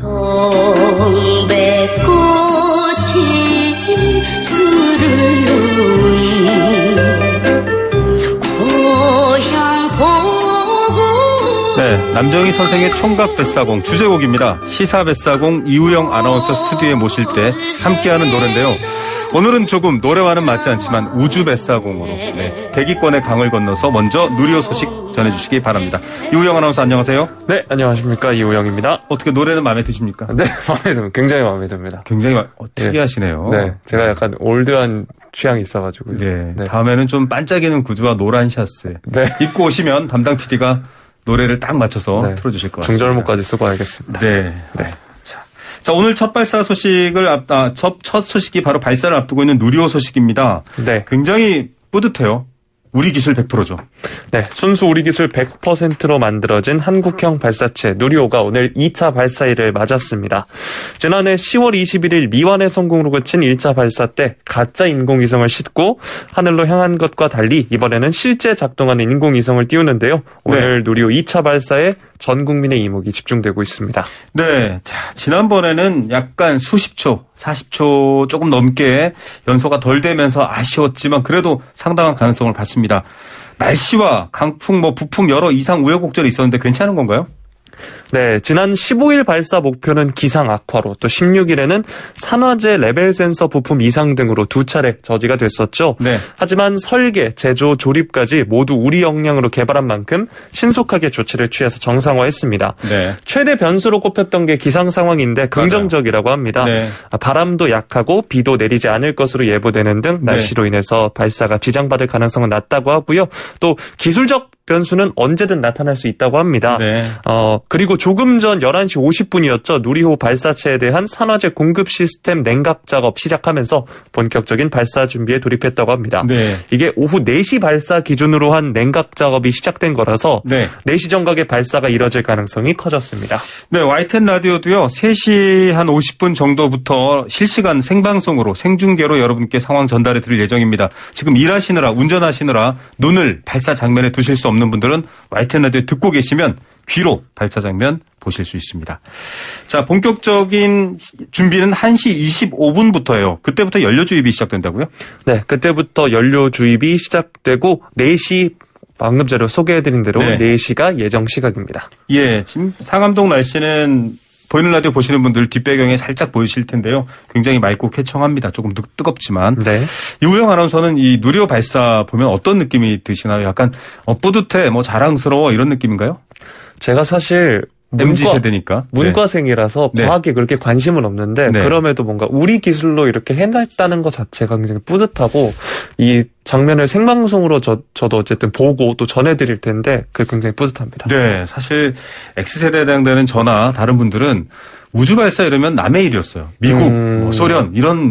동백꽃이 술을 놓은 고향 보고. 네, 남정희 선생의 총각 뱃사공 주제곡입니다. 시사 뱃사공 이우영 아나운서 스튜디오에 모실 때 함께하는 노래인데요. 오늘은 조금 노래와는 맞지 않지만 우주 뱃사공으로 대기권의 강을 건너서 먼저 누리호 소식 전해주시기 바랍니다. 이우영 아나운서 안녕하세요. 네, 안녕하십니까. 이우영입니다. 어떻게 노래는 마음에 드십니까? 네, 마음에 듭니다. 굉장히 마음에 듭니다. 굉장히 특이하시네요. 네, 제가 약간 올드한 취향이 있어가지고요. 네, 다음에는 좀 반짝이는 구두와 노란 샤스 입고 오시면 담당 PD가 노래를 딱 맞춰서 틀어주실 것 같습니다. 중절모까지 쓰고 알겠습니다. 네. 자, 오늘 첫 발사 소식을 첫 소식이 바로 발사를 앞두고 있는 누리호 소식입니다. 네. 굉장히 뿌듯해요. 우리 기술 100%죠. 네, 순수 우리 기술 100%로 만들어진 한국형 발사체 누리호가 오늘 2차 발사일을 맞았습니다. 지난해 10월 21일 미완의 성공으로 그친 1차 발사 때 가짜 인공위성을 싣고 하늘로 향한 것과 달리 이번에는 실제 작동하는 인공위성을 띄우는데요. 오늘 누리호 2차 발사에 전 국민의 이목이 집중되고 있습니다. 네, 자, 지난번에는 약간 수십 초, 40초 조금 넘게 연소가 덜 되면서 아쉬웠지만 그래도 상당한 가능성을 봤습니다. 날씨와 강풍, 부품 여러 이상 우여곡절이 있었는데 괜찮은 건가요? 네, 지난 15일 발사 목표는 기상 악화로 또 16일에는 산화제 레벨 센서 부품 이상 등으로 2차례 저지가 됐었죠. 네. 하지만 설계, 제조, 조립까지 모두 우리 역량으로 개발한 만큼 신속하게 조치를 취해서 정상화했습니다. 네. 최대 변수로 꼽혔던 게 기상 상황인데 긍정적이라고 합니다. 네. 바람도 약하고 비도 내리지 않을 것으로 예보되는 등 날씨로 인해서 발사가 지장받을 가능성은 낮다고 하고요. 또 기술적 변수는 언제든 나타날 수 있다고 합니다. 네. 그리고 조금 전 11시 50분이었죠. 누리호 발사체에 대한 산화제 공급 시스템 냉각 작업 시작하면서 본격적인 발사 준비에 돌입했다고 합니다. 네. 이게 오후 4시 발사 기준으로 한 냉각 작업이 시작된 거라서 4시 정각에 발사가 이뤄질 가능성이 커졌습니다. 네, YTN 라디오도요. 3시 한 50분 정도부터 실시간 생방송으로 생중계로 여러분께 상황 전달해 드릴 예정입니다. 지금 일하시느라 운전하시느라 눈을 발사 장면에 두실 수 없는 분들은 YTN 라디오 듣고 계시면 귀로 발사 장면 보실 수 있습니다. 자, 본격적인 준비는 1시 25분부터예요. 그때부터 연료 주입이 시작된다고요? 네, 그때부터 연료 주입이 시작되고 4시 방금 전에 소개해드린 대로 4시가 예정 시각입니다. 예, 지금 상암동 날씨는 보이는 라디오 보시는 분들 뒷배경에 살짝 보이실 텐데요. 굉장히 맑고 쾌청합니다. 조금 뜨겁지만. 네. 이우영 아나운서는 이 누리호 발사 보면 어떤 느낌이 드시나요? 약간 뿌듯해, 자랑스러워 이런 느낌인가요? 제가 사실 MZ세대니까. 문과생이라서 과학에 그렇게 관심은 없는데 그럼에도 뭔가 우리 기술로 이렇게 해냈다는 것 자체가 굉장히 뿌듯하고 이 장면을 생방송으로 저도 어쨌든 보고 또 전해드릴 텐데 그게 굉장히 뿌듯합니다. 네, 사실 X세대에 해당되는 저나 다른 분들은 우주 발사 이러면 남의 일이었어요. 미국, 소련,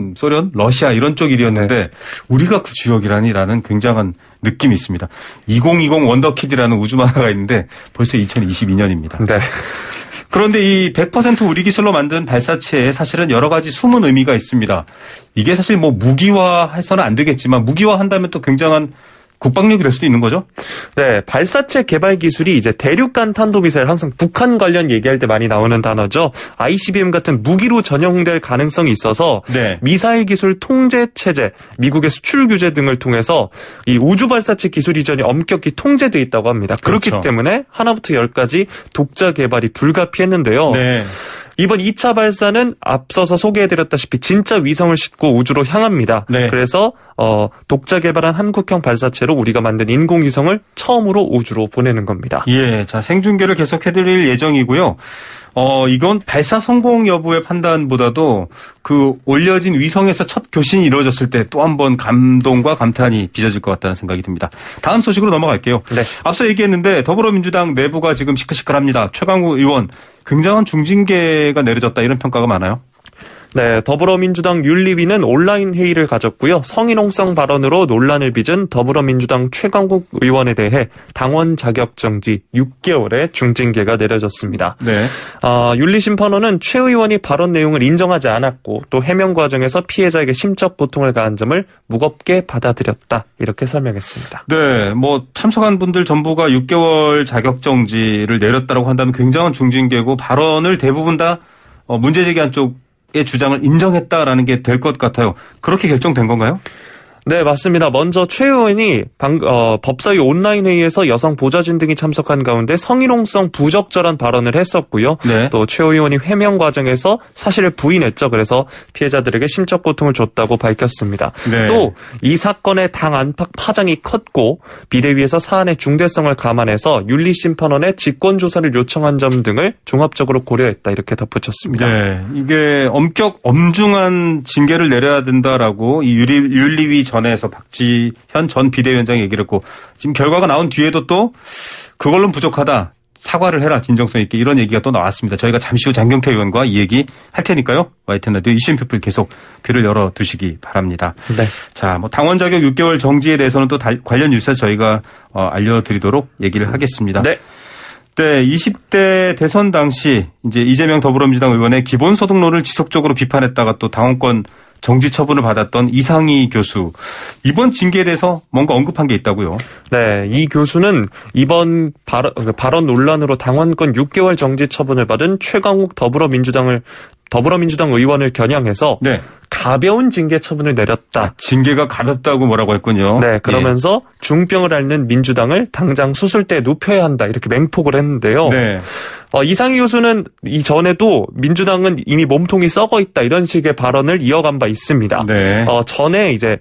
러시아 이런 쪽 일이었는데 우리가 그 주역이라는 굉장한 느낌이 있습니다. 2020 원더키드라는 우주 만화가 있는데 벌써 2022년입니다. 네. 그런데 이 100% 우리 기술로 만든 발사체에 사실은 여러 가지 숨은 의미가 있습니다. 이게 사실 무기화해서는 안 되겠지만 무기화한다면 또 굉장한 국방력이 될 수도 있는 거죠? 네, 발사체 개발 기술이 이제 대륙간 탄도미사일 항상 북한 관련 얘기할 때 많이 나오는 단어죠. ICBM 같은 무기로 전용될 가능성이 있어서 미사일 기술 통제 체제, 미국의 수출 규제 등을 통해서 이 우주 발사체 기술 이전이 엄격히 통제돼 있다고 합니다. 그렇기 때문에 하나부터 10까지 독자 개발이 불가피했는데요. 네. 이번 2차 발사는 앞서서 소개해드렸다시피 진짜 위성을 싣고 우주로 향합니다. 네. 그래서 독자 개발한 한국형 발사체로 우리가 만든 인공위성을 처음으로 우주로 보내는 겁니다. 예, 자 생중계를 계속해드릴 예정이고요. 이건 발사 성공 여부의 판단보다도 그 올려진 위성에서 첫 교신이 이루어졌을 때 또 한 번 감동과 감탄이 빚어질 것 같다는 생각이 듭니다. 다음 소식으로 넘어갈게요. 네. 앞서 얘기했는데 더불어민주당 내부가 지금 시끌시끌합니다. 최강욱 의원 굉장한 중징계가 내려졌다 이런 평가가 많아요. 네, 더불어민주당 윤리위는 온라인 회의를 가졌고요. 성희롱성 발언으로 논란을 빚은 더불어민주당 최강욱 의원에 대해 당원 자격 정지 6개월의 중징계가 내려졌습니다. 네. 윤리심판원은 최 의원이 발언 내용을 인정하지 않았고 또 해명 과정에서 피해자에게 심적 고통을 가한 점을 무겁게 받아들였다. 이렇게 설명했습니다. 네, 참석한 분들 전부가 6개월 자격 정지를 내렸다고 한다면 굉장한 중징계고 발언을 대부분 다 문제 제기한 쪽의 주장을 인정했다라는 게 될 것 같아요. 그렇게 결정된 건가요? 네, 맞습니다. 먼저 최 의원이 법사위 온라인 회의에서 여성 보좌진 등이 참석한 가운데 성희롱성 부적절한 발언을 했었고요. 네. 또 최 의원이 해명 과정에서 사실을 부인했죠. 그래서 피해자들에게 심적 고통을 줬다고 밝혔습니다. 네. 또 이 사건의 당 안팎 파장이 컸고 비대위에서 사안의 중대성을 감안해서 윤리심판원에 직권조사를 요청한 점 등을 종합적으로 고려했다 이렇게 덧붙였습니다. 네, 이게 엄중한 징계를 내려야 된다라고 이 윤리위 전에서 박지현 전 비대위원장이 얘기를 했고 지금 결과가 나온 뒤에도 또 그걸로는 부족하다. 사과를 해라. 진정성 있게 이런 얘기가 또 나왔습니다. 저희가 잠시 후 장경태 의원과 이 얘기 할 테니까요. YTN 라디오 이슈 엠피플 계속 귀를 열어두시기 바랍니다. 네. 자, 당원 자격 6개월 정지에 대해서는 또 관련 뉴스에서 저희가 알려드리도록 얘기를 하겠습니다. 네. 네, 20대 대선 당시 이제 이재명 더불어민주당 의원의 기본소득론을 지속적으로 비판했다가 또 당원권 정지 처분을 받았던 이상희 교수. 이번 징계에 대해서 뭔가 언급한 게 있다고요? 네, 이 교수는 이번 발언 논란으로 당원권 6개월 정지 처분을 받은 최강욱 더불어민주당 의원을 겨냥해서 네. 가벼운 징계 처분을 내렸다. 징계가 가볍다고 뭐라고 했군요. 네, 그러면서 예. 중병을 앓는 민주당을 당장 수술대에 눕혀야 한다 이렇게 맹폭을 했는데요. 네. 이상희 교수는 이전에도 민주당은 이미 몸통이 썩어 있다 이런 식의 발언을 이어간 바 있습니다. 네. 전에 이제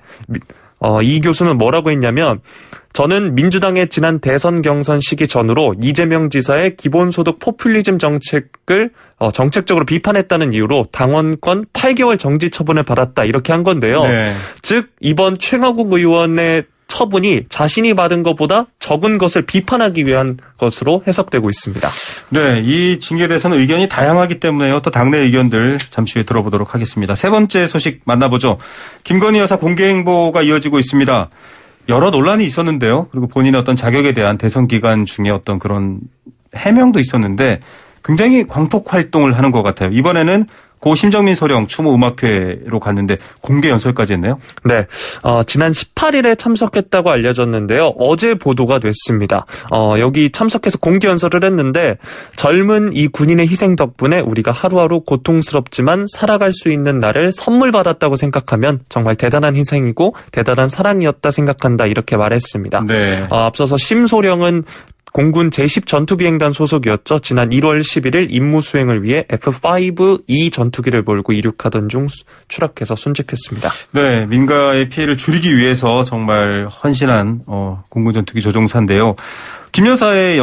이 교수는 뭐라고 했냐면 저는 민주당의 지난 대선 경선 시기 전후로 이재명 지사의 기본소득 포퓰리즘 정책을 정책적으로 비판했다는 이유로 당원권 8개월 정지 처분을 받았다 이렇게 한 건데요. 네. 즉 이번 최강욱 의원의 처분이 자신이 받은 것보다 적은 것을 비판하기 위한 것으로 해석되고 있습니다. 네, 이 징계에 대해서는 의견이 다양하기 때문에요. 또 당내 의견들 잠시 후에 들어보도록 하겠습니다. 세 번째 소식 만나보죠. 김건희 여사 공개 행보가 이어지고 있습니다. 여러 논란이 있었는데요. 그리고 본인의 어떤 자격에 대한 대선 기간 중에 어떤 그런 해명도 있었는데 굉장히 광폭 활동을 하는 것 같아요. 이번에는 고 심정민 소령 추모 음악회로 갔는데 공개 연설까지 했네요. 네, 지난 18일에 참석했다고 알려졌는데요. 어제 보도가 됐습니다. 여기 참석해서 공개 연설을 했는데 젊은 이 군인의 희생 덕분에 우리가 하루하루 고통스럽지만 살아갈 수 있는 날을 선물 받았다고 생각하면 정말 대단한 희생이고 대단한 사랑이었다 생각한다 이렇게 말했습니다. 네. 앞서서 심소령은 공군 제10 전투비행단 소속이었죠. 지난 1월 11일 임무 수행을 위해 F-5E 전투기를 몰고 이륙하던 중 추락해서 순직했습니다. 네, 민가의 피해를 줄이기 위해서 정말 헌신한 공군 전투기 조종사인데요. 김 여사의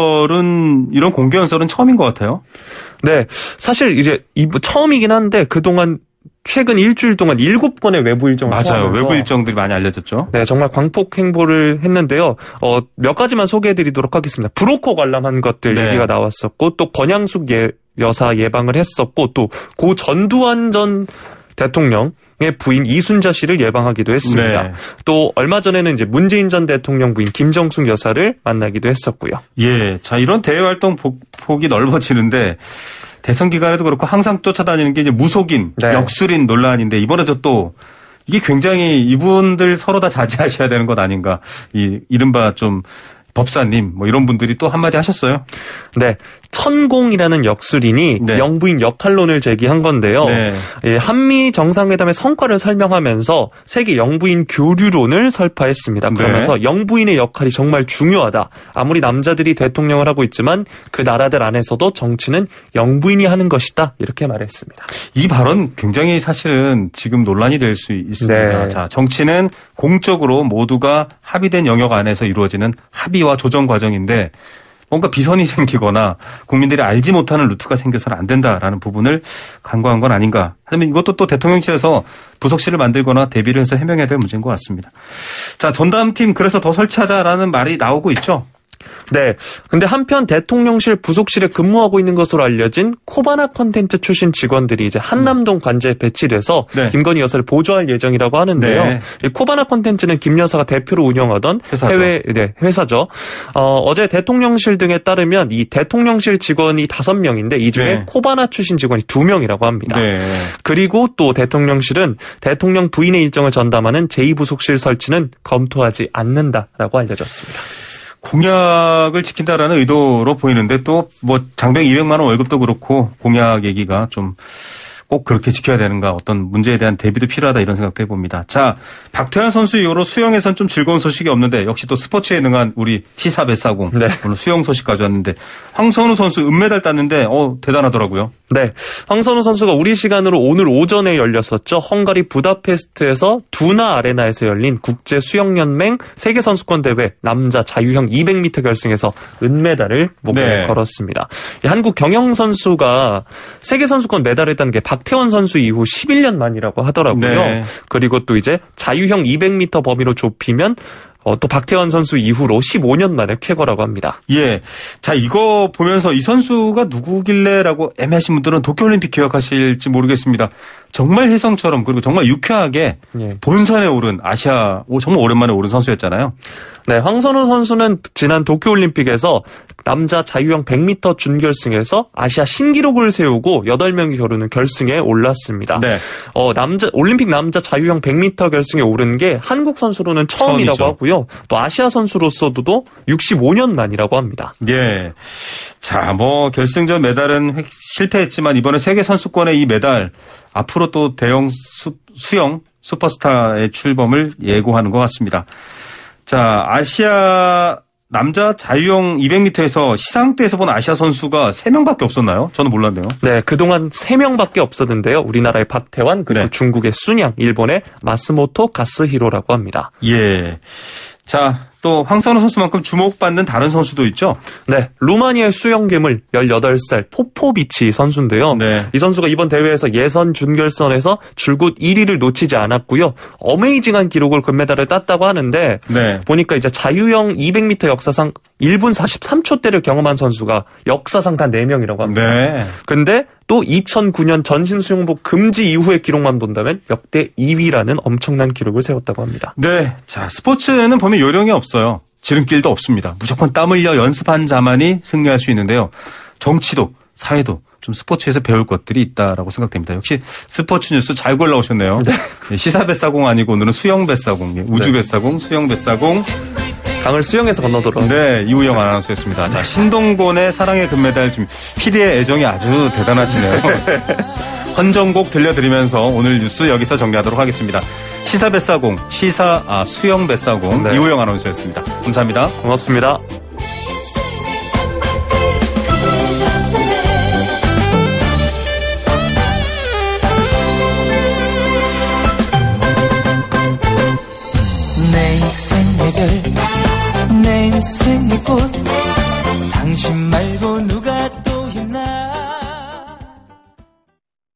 연설은 이런 공개 연설은 처음인 것 같아요. 네, 사실 이제 처음이긴 한데 그동안 최근 일주일 동안 7번의 외부 일정을 맞아요. 외부 일정들이 많이 알려졌죠. 네, 정말 광폭 행보를 했는데요. 몇 가지만 소개해드리도록 하겠습니다. 브로커 관람한 것들 네. 얘기가 나왔었고 또 권양숙 여사 예방을 했었고 또 고 전두환 전 대통령의 부인 이순자 씨를 예방하기도 했습니다. 네. 또 얼마 전에는 이제 문재인 전 대통령 부인 김정숙 여사를 만나기도 했었고요. 예, 자 이런 대외 활동 폭이 넓어지는데. 대선 기간에도 그렇고 항상 쫓아다니는 게 이제 무속인, 네. 역술인 논란인데 이번에도 또 이게 굉장히 이분들 서로 다 자제하셔야 되는 것 아닌가. 이른바 좀 법사님 뭐 이런 분들이 또 한마디 하셨어요. 네. 천공이라는 역술인이 네. 영부인 역할론을 제기한 건데요. 네. 예, 한미 정상회담의 성과를 설명하면서 세계 영부인 교류론을 설파했습니다. 그러면서 네. 영부인의 역할이 정말 중요하다. 아무리 남자들이 대통령을 하고 있지만 그 나라들 안에서도 정치는 영부인이 하는 것이다. 이렇게 말했습니다. 이 발언 굉장히 사실은 지금 논란이 될 수 있습니다. 네. 자, 정치는 공적으로 모두가 합의된 영역 안에서 이루어지는 합의와 조정 과정인데 뭔가 비선이 생기거나 국민들이 알지 못하는 루트가 생겨서는 안 된다라는 부분을 간과한 건 아닌가. 하지만 이것도 또 대통령실에서 부속실을 만들거나 대비를 해서 해명해야 될 문제인 것 같습니다. 자, 전담팀 그래서 더 설치하자라는 말이 나오고 있죠. 네. 근데 한편 대통령실 부속실에 근무하고 있는 것으로 알려진 코바나 컨텐츠 출신 직원들이 이제 한남동 관제에 배치돼서 네. 김건희 여사를 보조할 예정이라고 하는데요. 네. 코바나 컨텐츠는 김 여사가 대표로 운영하던 회사죠. 해외 회사죠. 어제 대통령실 등에 따르면 이 대통령실 직원이 5명인데 이 중에 네. 코바나 출신 직원이 2명이라고 합니다. 네. 그리고 또 대통령실은 대통령 부인의 일정을 전담하는 제2부속실 설치는 검토하지 않는다라고 알려졌습니다. 공약을 지킨다라는 의도로 보이는데 또 뭐 장병 200만 원 월급도 그렇고 공약 얘기가 좀 꼭 그렇게 지켜야 되는가 어떤 문제에 대한 대비도 필요하다 이런 생각도 해봅니다. 자, 박태환 선수 이후로 수영에선 좀 즐거운 소식이 없는데 역시 또 스포츠에 능한 우리 시사배사공 네. 오늘 수영 소식 가져왔는데 황선우 선수 은메달 땄는데 대단하더라고요. 네, 황선우 선수가 우리 시간으로 오늘 오전에 열렸었죠. 헝가리 부다페스트에서 두나 아레나에서 열린 국제 수영연맹 세계 선수권 대회 남자 자유형 200m 결승에서 은메달을 목에 걸었습니다. 한국 경영 선수가 세계 선수권 메달을 딴 게 박태원 선수 이후 11년 만이라고 하더라고요. 네. 그리고 또 이제 자유형 200m 범위로 좁히면 또 박태원 선수 이후로 15년 만에 쾌거라고 합니다. 예. 자, 이거 보면서 이 선수가 누구길래라고 애매하신 분들은 도쿄올림픽 기억하실지 모르겠습니다. 정말 혜성처럼 그리고 정말 유쾌하게 본선에 오른 아시아 정말 오랜만에 오른 선수였잖아요. 네, 황선우 선수는 지난 도쿄올림픽에서 남자 자유형 100m 준결승에서 아시아 신기록을 세우고 8명이 겨루는 결승에 올랐습니다. 네. 올림픽 남자 자유형 100m 결승에 오른 게 한국 선수로는 처음이라고 하고요. 또 아시아 선수로서도 65년 만이라고 합니다. 예. 자, 결승전 메달은 실패했지만 이번에 세계 선수권의 이 메달 앞으로 또 대형 수영 슈퍼스타의 출범을 예고하는 것 같습니다. 자, 아시아 남자 자유형 200m에서 시상대에서 본 아시아 선수가 3명밖에 없었나요? 저는 몰랐네요. 네, 그동안 3명밖에 없었는데요. 우리나라의 박태환, 그리고 중국의 순양, 일본의 마스모토 가스히로라고 합니다. 예. 자, 또 황선우 선수만큼 주목받는 다른 선수도 있죠? 네, 루마니아의 수영 괴물 18살 포포비치 선수인데요. 네. 이 선수가 이번 대회에서 예선 준결선에서 줄곧 1위를 놓치지 않았고요. 어메이징한 기록을 금메달을 땄다고 하는데 보니까 이제 자유형 200m 역사상 1분 43초대를 경험한 선수가 역사상 단 4명이라고 합니다. 네. 근데 또 2009년 전신 수영복 금지 이후의 기록만 본다면 역대 2위라는 엄청난 기록을 세웠다고 합니다. 네. 자, 스포츠는 보면 요령이 없어요. 지름길도 없습니다. 무조건 땀 흘려 연습한 자만이 승리할 수 있는데요. 정치도 사회도 좀 스포츠에서 배울 것들이 있다라고 생각됩니다. 역시 스포츠 뉴스 잘 골라오셨네요. 네. 시사배사공 아니고 오늘은 수영배사공, 우주배사공, 수영배사공. 강을 수영해서 건너도록. 네, 이우영 아나운서였습니다. 자, 신동곤의 사랑의 금메달 좀 PD의 애정이 아주 대단하시네요. 헌정곡 들려드리면서 오늘 뉴스 여기서 정리하도록 하겠습니다. 시사배사공, 수영배사공 이우영 아나운서였습니다. 감사합니다. 고맙습니다.